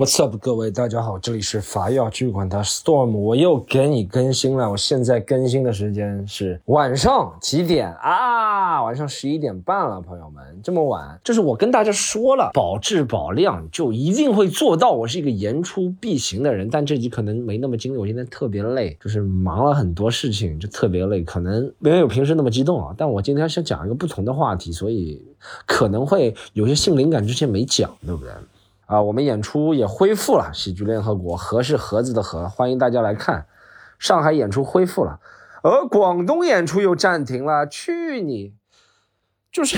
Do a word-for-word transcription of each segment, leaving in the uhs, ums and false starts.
What's up， 各位大家好，这里是法药剧馆的 Storm， 我又给你更新了。我现在更新的时间是晚上几点啊？晚上十一点半了，朋友们，这么晚，就是我跟大家说了，保质保量就一定会做到。我是一个言出必行的人，但这集可能没那么精力，我今天特别累，就是忙了很多事情，就特别累，可能没有平时那么激动啊。但我今天想讲一个不同的话题，所以可能会有些性灵感之前没讲，对不对？啊，我们演出也恢复了，喜剧联合国，和是盒子的和，欢迎大家来看。上海演出恢复了，而广东演出又暂停了，去你！就是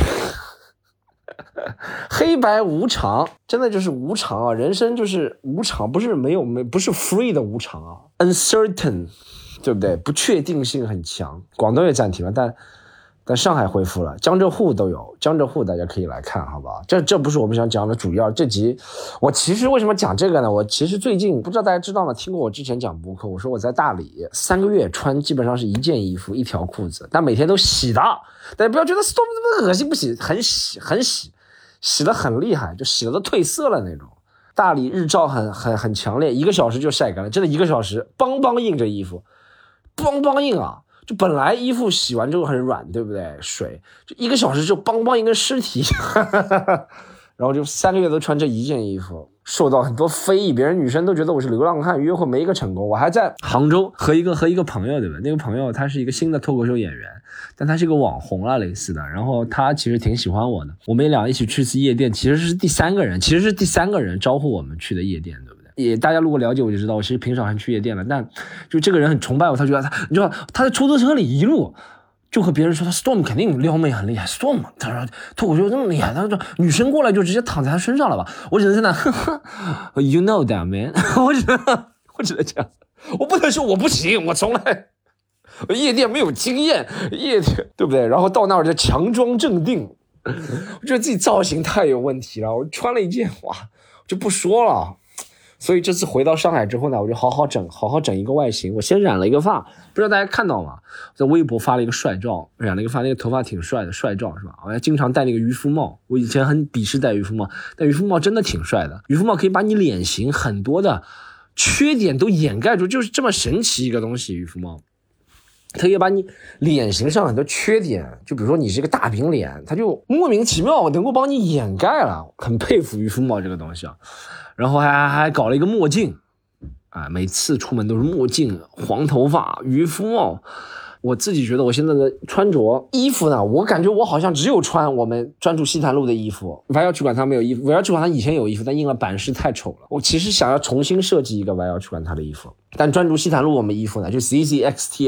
黑白无常，真的就是无常啊！人生就是无常，不是没有没不是 free 的无常啊 ，uncertain， 对不对？不确定性很强。广东也暂停了，但。但上海恢复了，江浙沪都有，江浙沪大家可以来看，好不好？这这不是我们想讲的主要。这集我其实为什么讲这个呢？我其实最近不知道大家知道吗？听过我之前讲播客，我说我在大理三个月穿基本上是一件衣服一条裤子，但每天都洗的。大家不要觉得 Storm 这么恶心，不洗，很洗很洗，洗得很厉害，就洗了都褪色了那种。大理日照很很很强烈，一个小时就晒干了，真的一个小时，邦邦硬这衣服，邦邦硬啊！就本来衣服洗完之后很软，对不对？水就一个小时就邦邦一根尸体，然后就三个月都穿这一件衣服，受到很多非议，别人女生都觉得我是流浪汉，约会没一个成功。我还在杭州和一个和一个朋友，对吧？那个朋友他是一个新的脱口秀演员，但他是一个网红啦类似的，然后他其实挺喜欢我的，我们俩一起去次夜店，其实是第三个人，其实是第三个人招呼我们去的夜店，对不对？也大家如果了解我就知道，我其实平常还去夜店了，但就这个人很崇拜我，他觉得他，你知道他在出租车里一路就和别人说他 Storm 肯定撩妹很厉害 ，Storm 他说脱口秀这么厉害，他说女生过来就直接躺在他身上了吧？我只能在那呵呵 ，You know that man， 我只能我只能这样，我不能说我不行，我从来我夜店没有经验，夜店对不对？然后到那儿就强装镇定，我觉得自己造型太有问题了，我穿了一件哇。就不说了，所以这次回到上海之后呢，我就好好整，好好整一个外形。我先染了一个发，不知道大家看到吗？在微博发了一个帅照，染了一个发，那个头发挺帅的，帅照是吧？我还经常戴那个渔夫帽，我以前很鄙视戴渔夫帽，但渔夫帽真的挺帅的。渔夫帽可以把你脸型很多的缺点都掩盖住，就是这么神奇一个东西。渔夫帽它可以把你脸型上很多缺点，就比如说你是一个大饼脸，它就莫名其妙能够帮你掩盖了，很佩服渔夫帽这个东西啊。然后还还搞了一个墨镜啊，每次出门都是墨镜、黄头发、渔夫帽。我自己觉得我现在的穿着衣服呢，我感觉我好像只有穿我们专注西坛路的衣服，歪腰去管它没有衣服，歪腰去管它以前有衣服，但印了版式太丑了。我其实想要重新设计一个歪腰去管它的衣服，但专注西坛路我们衣服呢，就 C C X T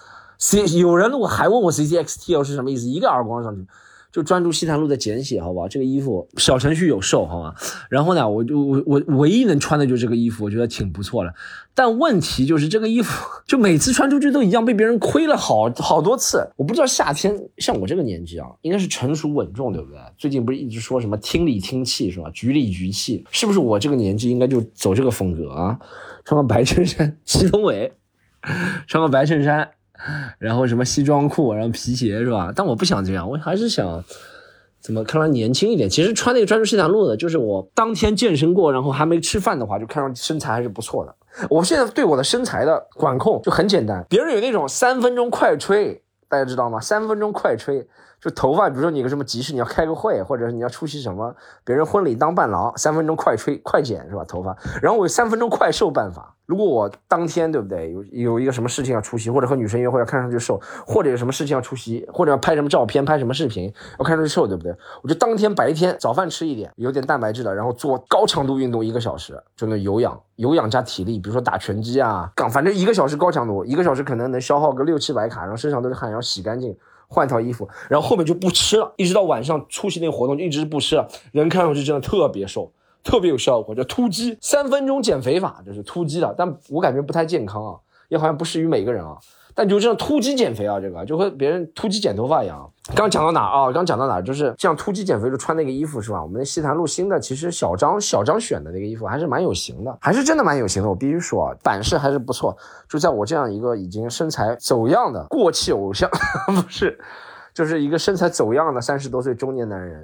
L。C 有人我还问我 C C X T L 是什么意思，一个耳光上去，就专注西坛路的简写，好不好？这个衣服小程序有售，好吗？然后呢，我就我我唯一能穿的就是这个衣服，我觉得挺不错的。但问题就是这个衣服，就每次穿出去都一样，被别人亏了好好多次。我不知道夏天像我这个年纪啊，应该是成熟稳重，对不对？最近不是一直说什么听里听气是吧？局里局气，是不是我这个年纪应该就走这个风格啊？穿个白衬衫，西东伟，穿个白衬衫。然后什么西装裤，然后皮鞋是吧？但我不想这样，我还是想怎么看他年轻一点。其实穿那个专注西坛路的，就是我当天健身过，然后还没吃饭的话，就看上去身材还是不错的。我现在对我的身材的管控就很简单，别人有那种三分钟快吹，大家知道吗？三分钟快吹。就头发，比如说你有个什么急事，你要开个会，或者是你要出席什么别人婚礼当伴郎，三分钟快吹快剪是吧？头发，然后我有三分钟快瘦办法。如果我当天对不对有有一个什么事情要出席，或者和女生约会要看上去瘦，或者有什么事情要出席，或者要拍什么照片、拍什么视频要看上去瘦，对不对？我就当天白天早饭吃一点，有点蛋白质的，然后做高强度运动一个小时，就那有氧，有氧加体力，比如说打拳击啊，杠，反正一个小时高强度，一个小时可能能消耗个六七百卡，然后身上都是汗，然后洗干净。换套衣服，然后后面就不吃了，一直到晚上出席那个活动就一直不吃了，人看上去真的特别瘦，特别有效果，叫突击三分钟减肥法，就是突击的，但我感觉不太健康啊，也好像不适于每个人啊。但就这样突击减肥啊，这个就和别人突击剪头发一样。刚讲到哪啊？刚讲到哪？就是这样突击减肥就穿那个衣服是吧？我们那西坛路新的，其实小张小张选的那个衣服还是蛮有型的，还是真的蛮有型的。我必须说啊，版式还是不错。就在我这样一个已经身材走样的过气偶像，不是，就是一个身材走样的三十多岁中年男人，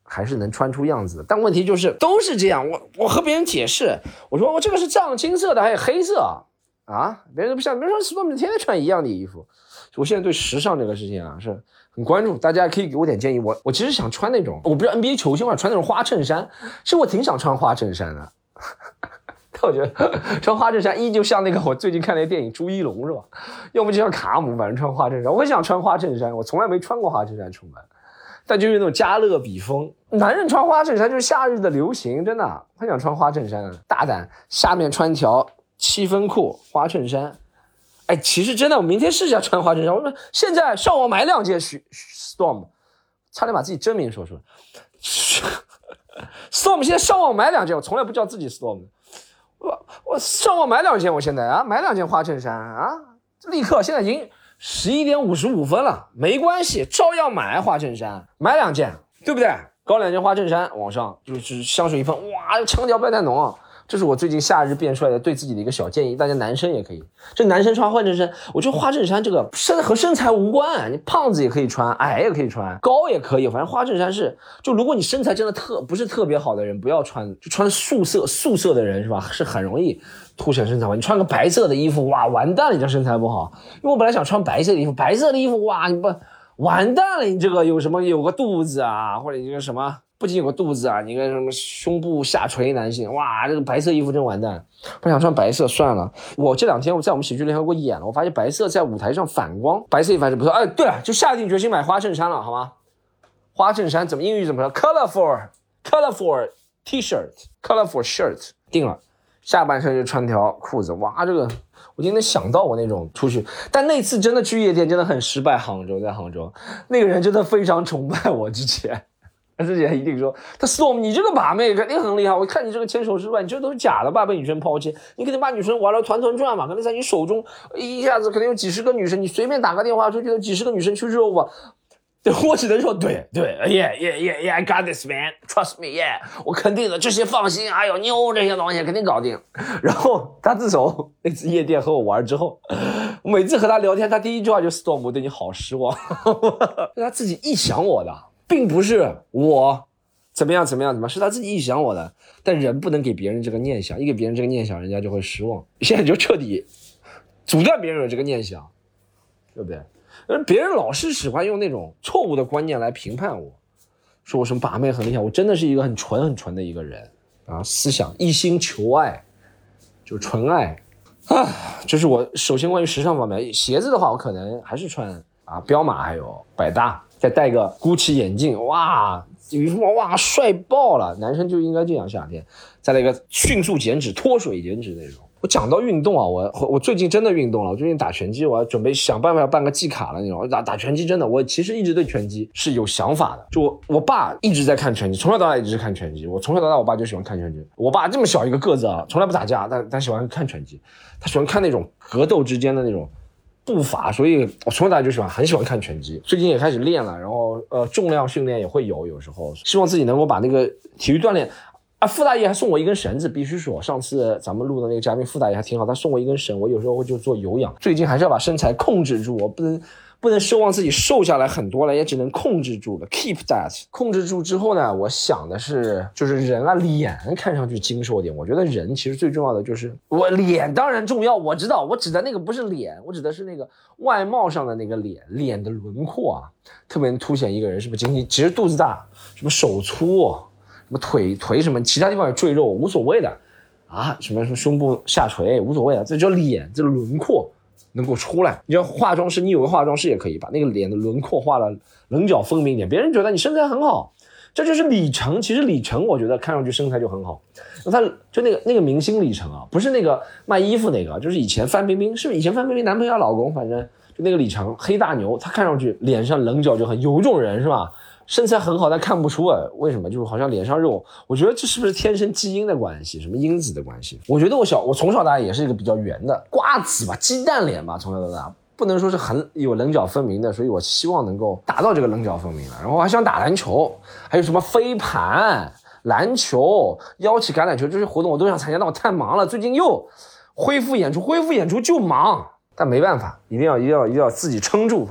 还是能穿出样子的。但问题就是都是这样，我我和别人解释，我说我这个是藏青色的，还有黑色啊，别人都不像，别人说史多姆天天穿一样的衣服。我现在对时尚这个事情啊是很关注，大家可以给我点建议。我我其实想穿那种，我不是 N B A 球星，我想穿那种花衬衫，其实我挺想穿花衬衫的。但我觉得穿花衬衫一就像那个我最近看那个电影朱一龙是吧，要不就像卡姆，反正穿花衬衫。我很想穿花衬衫，我从来没穿过花衬衫出门，但就是那种加勒比风，男人穿花衬衫就是夏日的流行，真的很想穿花衬衫，大胆，下面穿条七分裤花衬衫。哎，其实真的我明天试一下穿花衬衫，我说现在上网买两件 Storm， 差点把自己真名说出来。Storm 现在上网买两件，我从来不叫自己 Storm， 我我上网买两件，我现在啊买两件花衬衫啊，立刻现在已经十一点五十五分了，没关系，照样买花衬衫，买两件，对不对？搞两件花衬衫，往上就是香水一喷，哇，腔调不要太浓啊。这是我最近夏日变出来的对自己的一个小建议，大家男生也可以。这男生穿花衬衫，我觉得花衬衫这个身和身材无关，你胖子也可以穿，矮也可以穿，高也可以，反正花衬衫是，就如果你身材真的特不是特别好的人，不要穿，就穿素色素色的人是吧？是很容易凸显身材好。你穿个白色的衣服，哇，完蛋了，你这身材不好。因为我本来想穿白色的衣服，白色的衣服，哇，你不完蛋了，你这个有什么有个肚子啊，或者一个什么。不仅有个肚子啊，你个什么胸部下垂男性，哇，这个白色衣服真完蛋。不想穿白色算了。我这两天我在我们喜剧联合国演了，我发现白色在舞台上反光，白色衣服还是不错。哎，对了，就下定决心买花衬衫了，好吗？花衬衫怎么英语怎么说 ？Colorful, colorful T-shirt, colorful shirt， 定了。下半身就穿条裤子，哇，这个我今天想到我那种出去，但那次真的去夜店真的很失败。杭州在杭州，那个人真的非常崇拜我之前。他之前一定说，他 Storm 你这个把妹肯定很厉害，我看你这个牵手失败，你这都是假的吧？被女生抛弃，你肯定把女生玩了团团转嘛，可能在你手中一下子可能有几十个女生，你随便打个电话出去有几十个女生去肉吧。对，我只能说对对 ，yeah yeah yeah yeah I got this man, trust me yeah， 我肯定的，这些放心，还有妞这些东西肯定搞定。然后他自从那次夜店和我玩之后，我每次和他聊天，他第一句话就 Storm 我对你好失望，是他自己臆想我的。并不是我怎么样怎么样怎么样，是他自己臆想我的。但人不能给别人这个念想，一给别人这个念想，人家就会失望。现在就彻底阻断别人有这个念想，对不对？而别人老是喜欢用那种错误的观念来评判我，说我什么把妹很厉害，我真的是一个很纯很纯的一个人啊，思想一心求爱，就纯爱啊。这是我首先关于时尚方面。鞋子的话，我可能还是穿啊彪马还有百搭。再戴个 Gucci 眼镜，哇，渔夫帽，哇，帅爆了！男生就应该这样，夏天。再来一个迅速减脂、脱水减脂那种。我讲到运动啊，我我最近真的运动了，我最近打拳击，我要准备想办法要办个季卡了那种。打打拳击真的，我其实一直对拳击是有想法的。就我我爸一直在看拳击，从小到大一直看拳击。我从小到大，我爸就喜欢看拳击。我爸这么小一个个子啊，从来不打架，但他喜欢看拳击，他喜欢看那种格斗之间的那种步伐，所以我从小到大就喜欢很喜欢看拳击，最近也开始练了，然后呃重量训练也会有，有时候希望自己能够把那个体育锻炼啊。傅大爷还送我一根绳子，必须说上次咱们录的那个嘉宾傅大爷还挺好，他送我一根绳，我有时候就做有氧。最近还是要把身材控制住，我不能不能奢望自己瘦下来很多了，也只能控制住了 keep that。 控制住之后呢，我想的是就是人啊脸看上去精瘦点。我觉得人其实最重要的就是我脸当然重要，我知道我指的那个不是脸，我指的是那个外貌上的那个脸，脸的轮廓啊，特别能凸显一个人是不是经济，其实肚子大什么手粗什么腿腿什么其他地方有赘肉无所谓的啊，什么什么胸部下垂无所谓的，这叫脸，这轮廓能够出来。你要化妆师，你有个化妆师也可以把那个脸的轮廓画了棱角分明一点，别人觉得你身材很好，这就是李晨。其实李晨我觉得看上去身材就很好，他就那个那个明星李晨啊，不是那个卖衣服那个，就是以前范冰冰，是不是以前范冰冰男朋友老公，反正就那个李晨黑大牛，他看上去脸上棱角就很有一种人是吧，身材很好但看不出啊，为什么？就是好像脸上肉，我觉得这是不是天生基因的关系，什么因子的关系？我觉得我小我从小到大也是一个比较圆的瓜子吧，鸡蛋脸吧，从小到大不能说是很有棱角分明的，所以我希望能够达到这个棱角分明了。然后我还想打篮球，还有什么飞盘、篮球、腰旗橄榄球这些活动我都想参加，但我太忙了，最近又恢复演出，恢复演出就忙，但没办法，一定要一定要一定要自己撑住，朋友们。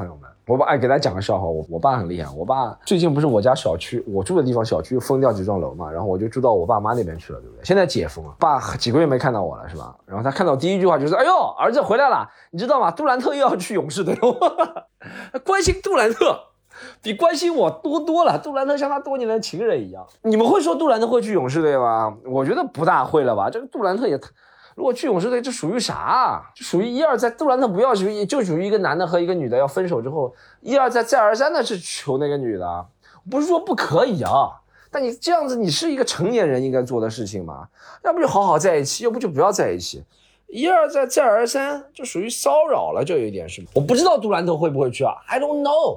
我爸哎，给大家讲个笑话，我我爸很厉害。我爸最近不是我家小区，我住的地方小区封掉几幢楼嘛，然后我就住到我爸妈那边去了，对不对？现在解封了，爸几个月没看到我了，是吧？然后他看到第一句话就是：“哎呦，儿子回来了，你知道吗？杜兰特又要去勇士队了。”关心杜兰特比关心我多多了。杜兰特像他多年的情人一样。你们会说杜兰特会去勇士队吗？我觉得不大会了吧。这个杜兰特也。如果去勇士队，这属于啥啊？就属于一而再。杜兰特不要，就属于一个男的和一个女的要分手之后，一而再再而三的去求那个女的。不是说不可以啊，但你这样子，你是一个成年人应该做的事情嘛？要不就好好在一起，要不就不要在一起。一而再再而三，就属于骚扰了，就有一点是。我不知道杜兰特会不会去啊 ？I don't know,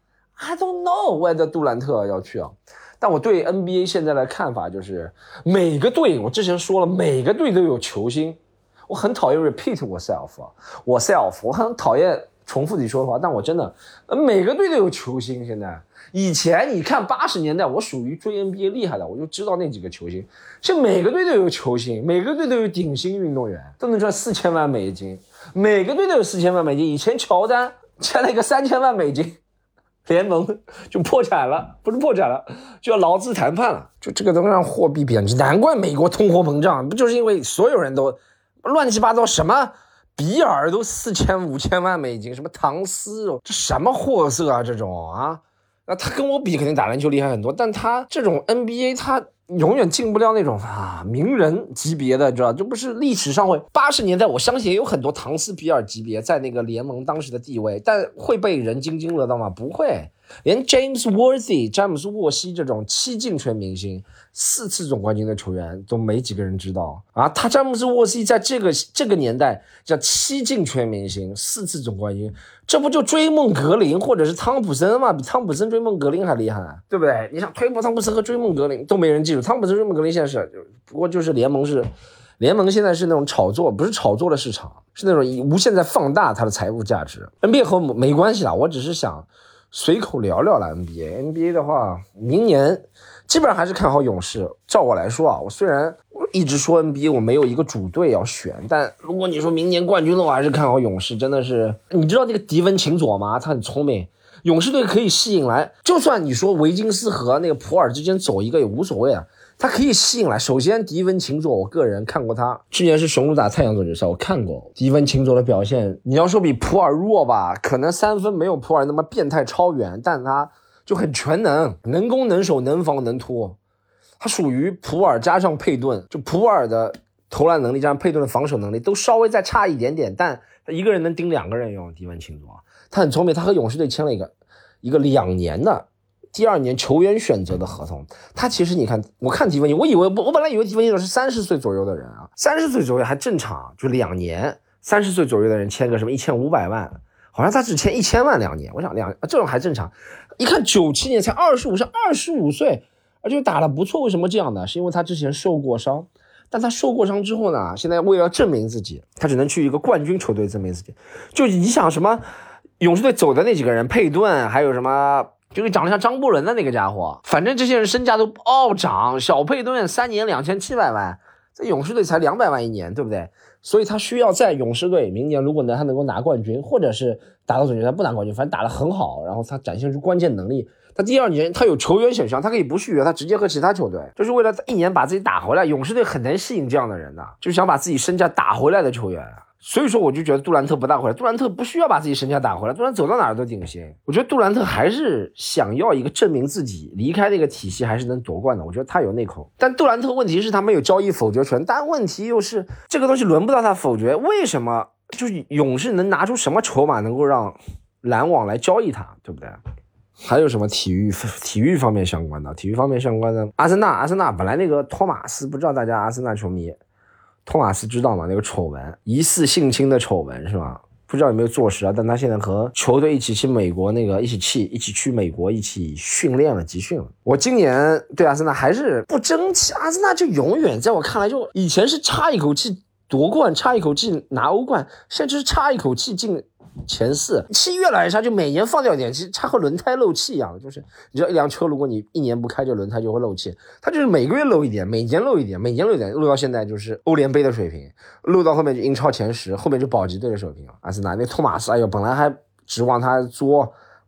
I don't know whether 杜兰特要去啊。但我对 N B A 现在的看法就是，每个队，我之前说了，每个队都有球星。我很讨厌 repeat myself 啊 ，myself， 我很讨厌重复自己说的话。但我真的，每个队都有球星。现在，以前你看八十年代，我属于追 N B A 厉害的，我就知道那几个球星。现在每个队都有球星，每个队都有顶薪运动员，都能赚四千万美金。每个队都有四千万美金。以前乔丹签了一个三千万美金。联盟就破产了，不是破产了，就要劳资谈判了。就这个都让货币贬值，难怪美国通货膨胀，不就是因为所有人都乱七八糟，什么比尔都四千五千万美金，什么唐斯，这什么货色啊，这种啊，那他跟我比肯定打篮球厉害很多，但他这种 N B A 他永远进不了那种啊名人级别的，知道？就不是历史上会八十年代，我相信也有很多唐斯比尔级别在那个联盟当时的地位，但会被人津津乐道吗？不会。连 James Worthy 詹姆斯沃西这种七进全明星四次总冠军的球员都没几个人知道啊！他詹姆斯沃西在这个这个年代叫七进全明星四次总冠军，这不就追梦格林或者是汤普森吗？比汤普森追梦格林还厉害，对不对？你想推波汤普森和追梦格林都没人记住，汤普森追梦格林现在是不过就是联盟是联盟现在是那种炒作，不是炒作的市场，是那种无限在放大它的财务价值。N B A 和没关系啦，我只是想随口聊聊了 N B A。 N B A 的话，明年基本上还是看好勇士。照我来说啊，我虽然一直说 N B A 我没有一个主队要选，但如果你说明年冠军的话，还是看好勇士。真的是，你知道那个迪文琴佐吗？他很聪明，勇士队可以吸引来，就算你说维金斯和那个普尔之间走一个也无所谓啊，他可以吸引来。首先迪文琴佐，我个人看过他去年是雄鹿打太阳总决赛，我看过迪文琴佐的表现。你要说比普尔弱吧，可能三分没有普尔那么变态超远，但他就很全能，能攻能守能防能拖。他属于普尔加上佩顿，就普尔的投篮能力加上佩顿的防守能力都稍微再差一点点，但他一个人能盯两个人用。迪文琴佐他很聪明，他和勇士队签了一个一个两年的第二年球员选择的合同。他其实你看，我看迪文琴，我以为我本来以为迪文琴是三十岁左右的人啊，三十岁左右还正常，就两年，三十岁左右的人签个什么一千五百万，好像他只签一千万两年，我想两这种还正常。一看九七年才二十五，是二十五岁，而且打得不错。为什么这样呢？是因为他之前受过伤，但他受过伤之后呢，现在为了证明自己，他只能去一个冠军球队证明自己。就你想什么，勇士队走的那几个人，佩顿，还有什么就是长得像张伯伦的那个家伙，反正这些人身价都暴涨。小佩顿三年两千七百万，在勇士队才两百万一年，对不对？所以他需要在勇士队明年如果能他能够拿冠军，或者是打到总决赛不拿冠军，反正打得很好，然后他展现出关键能力，他第二年他有球员选项，他可以不续约，他直接和其他球队，就是为了一年把自己打回来。勇士队很难吸引这样的人的，就是想把自己身价打回来的球员。所以说我就觉得杜兰特不大回来，杜兰特不需要把自己身价打回来，杜兰特走到哪儿都顶薪。我觉得杜兰特还是想要一个证明自己离开那个体系还是能夺冠的，我觉得他有那口。但杜兰特问题是他没有交易否决权，但问题又是这个东西轮不到他否决。为什么？就是勇士能拿出什么筹码能够让篮网来交易他，对不对？还有什么体育体育方面相关的？体育方面相关的，阿森纳阿森纳本来那个托马斯，不知道大家阿森纳球迷托马斯知道吗？那个丑闻，疑似性侵的丑闻是吧？不知道有没有坐实啊？但他现在和球队一起去美国，那个一起去一起去美国一起训练了，集训了。我今年对阿森纳还是不争气，阿森纳就永远在我看来就以前是差一口气夺冠，差一口气拿欧冠，现在就是差一口气进前四，气越来越差，就每年放掉一点，其实它和轮胎漏气一样，就是你知道一辆车如果你一年不开，这轮胎就会漏气，它就是每个月漏一点，每年漏一点，每年漏一点，漏到现在就是欧联杯的水平，漏到后面就英超前十，后面就保级队的水平了。阿森纳那托马斯，哎呦，本来还指望他作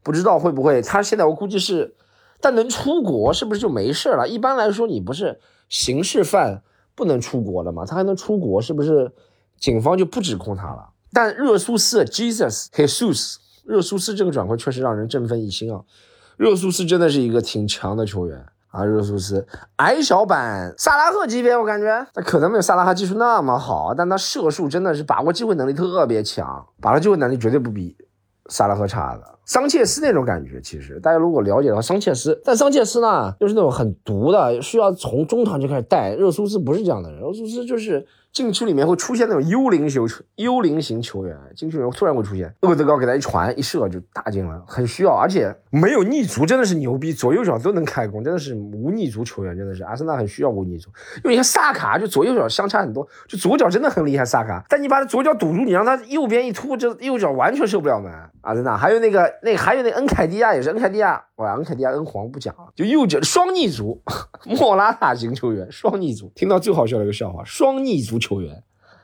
不知道会不会他现在我估计是，但能出国是不是就没事了？一般来说你不是刑事犯不能出国了吗？他还能出国，是不是警方就不指控他了？但热苏斯 Jesus Jesus 热苏斯这个转会确实让人振奋一心啊！热苏斯真的是一个挺强的球员啊！热苏斯矮小版萨拉赫级别，我感觉他可能没有萨拉赫技术那么好，但他射术真的是把握机会能力特别强，把握机会能力绝对不比萨拉赫差的。桑切斯那种感觉，其实大家如果了解的话，桑切斯，但桑切斯呢，就是那种很毒的，需要从中场就开始带。热苏斯不是这样的人，热苏斯就是禁区里面会出现那种幽灵球幽灵型球员，禁区里面突然会出现，厄德高给他一传一射就打进了，很需要，而且没有逆足，真的是牛逼，左右脚都能开弓，真的是无逆足球员，真的是阿森纳很需要无逆足。因为你看萨卡就左右脚相差很多，就左脚真的很厉害萨卡，但你把他左脚堵住，你让他右边一突，这右脚完全射不了门。阿森纳还有那个那个还有那个恩凯迪亚也是恩凯迪亚，哇，恩凯迪亚恩皇不讲啊，就右脚双逆足，莫拉塔型球员双逆足，听到最好笑的一个笑话，双逆足球员。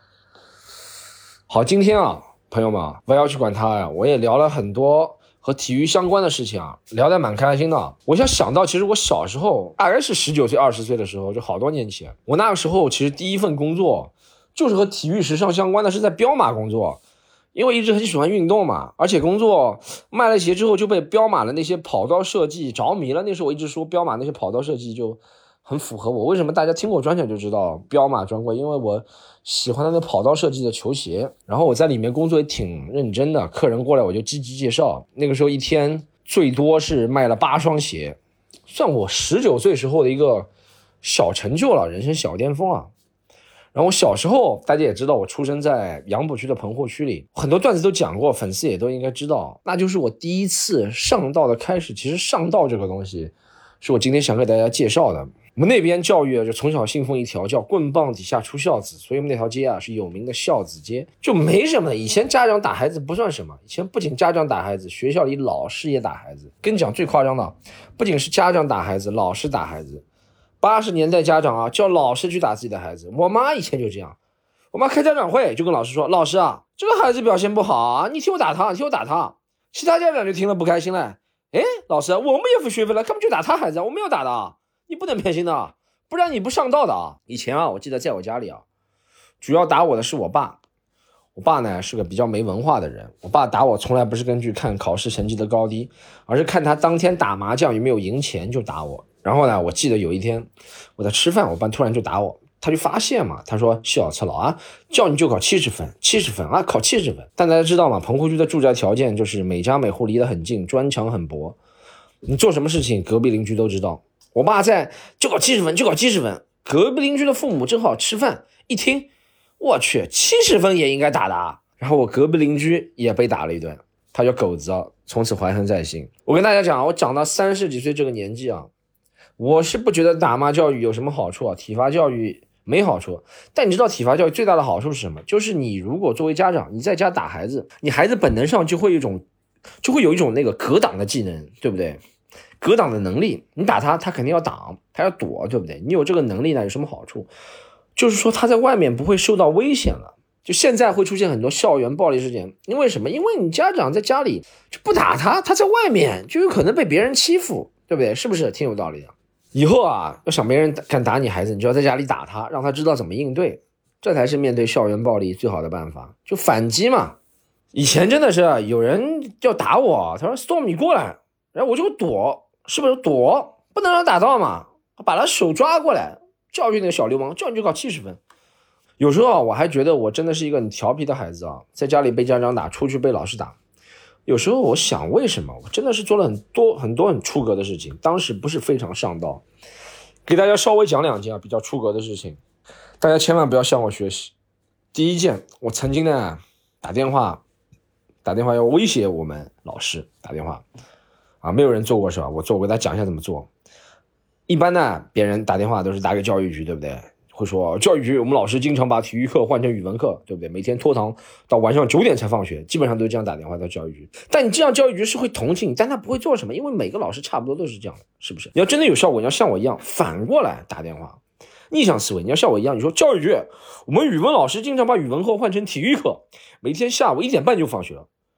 好，今天啊，朋友们啊，不要去管他呀，我也聊了很多和体育相关的事情啊，聊得蛮开心的。我想想到，其实我小时候大概是十九岁、二十岁的时候，就好多年前，我那个时候其实第一份工作就是和体育时尚相关的，是在彪马工作。因为一直很喜欢运动嘛，而且工作卖了鞋之后就被彪马的那些跑道设计着迷了。那时候我一直说彪马那些跑道设计就很符合我，为什么大家听过专场就知道彪马专柜，因为我喜欢那个跑道设计的球鞋，然后我在里面工作也挺认真的，客人过来我就积极介绍。那个时候一天最多是卖了八双鞋，算我十九岁时候的一个小成就了，人生小巅峰啊。然后我小时候大家也知道我出生在杨浦区的棚户区里，很多段子都讲过，粉丝也都应该知道，那就是我第一次上道的开始。其实上道这个东西是我今天想给大家介绍的。我们那边教育就从小信奉一条叫棍棒底下出孝子，所以我们那条街啊是有名的孝子街，就没什么。以前家长打孩子不算什么，以前不仅家长打孩子，学校里老师也打孩子。跟你讲最夸张的，不仅是家长打孩子，老师打孩子。八十年代家长啊叫老师去打自己的孩子，我妈以前就这样，我妈开家长会就跟老师说，老师啊，这个孩子表现不好啊，你替我打他，你替我打他。其他家长就听了不开心了，哎，老师，我们也付学费了，干嘛去打他孩子啊？我们要打的，你不能偏心的，不然你不上道的啊。以前啊，我记得在我家里啊，主要打我的是我爸。我爸呢是个比较没文化的人，我爸打我从来不是根据看考试成绩的高低，而是看他当天打麻将有没有赢钱就打我。然后呢，我记得有一天我在吃饭，我爸突然就打我，他就发现嘛，他说小次佬啊，叫你就考七十分，七十分啊，考七十分。但大家知道嘛，棚户区的住宅条件就是每家每户离得很近，砖墙很薄，你做什么事情隔壁邻居都知道。我爸在就考七十分，就考七十分，隔壁邻居的父母正好吃饭，一听，我去，七十分也应该打的啊。然后我隔壁邻居也被打了一顿，他叫狗子啊，从此怀恨在心。我跟大家讲，我长到三十几岁这个年纪啊，我是不觉得打骂教育有什么好处啊，体罚教育没好处。但你知道体罚教育最大的好处是什么？就是你如果作为家长，你在家打孩子，你孩子本能上就会有一种就会有一种那个格挡的技能，对不对？格挡的能力，你打他，他肯定要挡，他要躲，对不对？你有这个能力呢，有什么好处？就是说他在外面不会受到危险了。就现在会出现很多校园暴力事件，因为什么？因为你家长在家里就不打他，他在外面就有可能被别人欺负，对不对？是不是挺有道理的？以后啊，要想别人敢打你孩子，你就要在家里打他，让他知道怎么应对，这才是面对校园暴力最好的办法，就反击嘛。以前真的是有人要打我，他说 Storm 你过来，然后我就躲，是不是躲？不能让他打到嘛，把他手抓过来，教育那个小流氓，叫你就考七十分。有时候啊，我还觉得我真的是一个很调皮的孩子啊，在家里被家长打，出去被老师打。有时候我想，为什么我真的是做了很多很多很出格的事情，当时不是非常上道。给大家稍微讲两件啊比较出格的事情，大家千万不要向我学习。第一件，我曾经呢打电话打电话要威胁我们老师，打电话啊，没有人做过是吧？我做过，给大家讲一下怎么做。一般呢，别人打电话都是打给教育局，对不对？会说教育局我们老师经常把体育课换成语文课，对不对？每天拖堂到晚上九点才放学，基本上都这样打电话到教育局。但你这样教育局是会同情你，但他不会做什么，因为每个老师差不多都是这样的，是不是？你要真的有效果，你要像我一样反过来打电话，逆向思维。你要像我一样，你说教育局我们语文老师经常把语文课换成体育课，每天下午一点半就放学了，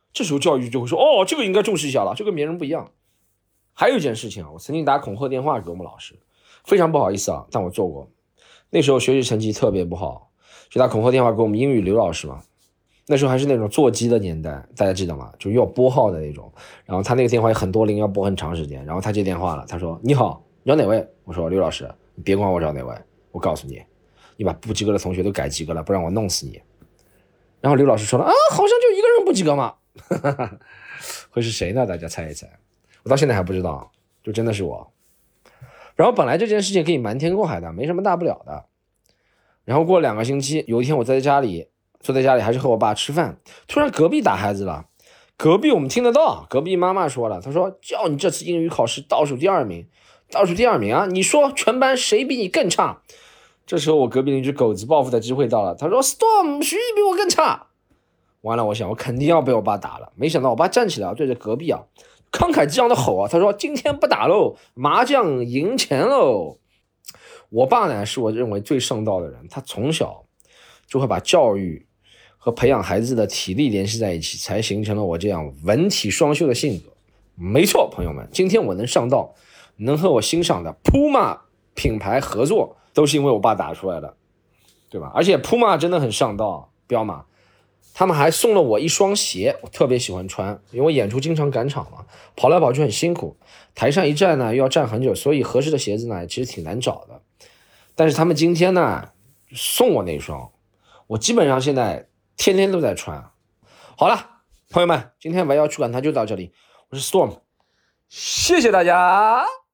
这时候教育就会说，哦，这个应该重视一下了，这跟别人不一样。还有一件事情啊，我曾经打恐吓电话给我们老师，非常不好意思啊，但我做过。那时候学习成绩特别不好，就打恐吓电话给我们英语刘老师嘛。那时候还是那种座机的年代，大家记得吗？就要拨号的那种。然后他那个电话有很多铃，要拨很长时间。然后他接电话了，他说：“你好，你找哪位？”我说：“刘老师，你别管我找哪位，我告诉你，你把不及格的同学都改及格了，不然我弄死你。”然后刘老师说了：“啊，好像就一个人不及格嘛。”会是谁呢？大家猜一猜。我到现在还不知道，就真的是我。然后本来这件事情可以瞒天过海的，没什么大不了的。然后过两个星期，有一天我在家里。坐在家里还是和我爸吃饭，突然隔壁打孩子了。隔壁我们听得到，隔壁妈妈说了，她说叫你这次英语考试倒数第二名，倒数第二名啊！你说全班谁比你更差？这时候我隔壁邻居狗子报复的机会到了，他说 Storm 徐比我更差。完了，我想我肯定要被我爸打了。没想到我爸站起来对着隔壁啊慷慨激昂的吼啊，他说今天不打喽，麻将赢钱喽。我爸呢是我认为最上道的人，他从小就会把教育和培养孩子的体力联系在一起，才形成了我这样文体双修的性格。没错，朋友们，今天我能上道，能和我欣赏的 Puma 品牌合作，都是因为我爸打出来的，对吧？而且 Puma 真的很上道，彪马，他们还送了我一双鞋，我特别喜欢穿，因为我演出经常赶场嘛，跑来跑去很辛苦，台上一站呢又要站很久，所以合适的鞋子呢其实挺难找的。但是他们今天呢送我那双，我基本上现在天天都在穿。好了，朋友们，今天我要去管它就到这里。我是 Storm， 谢谢大家。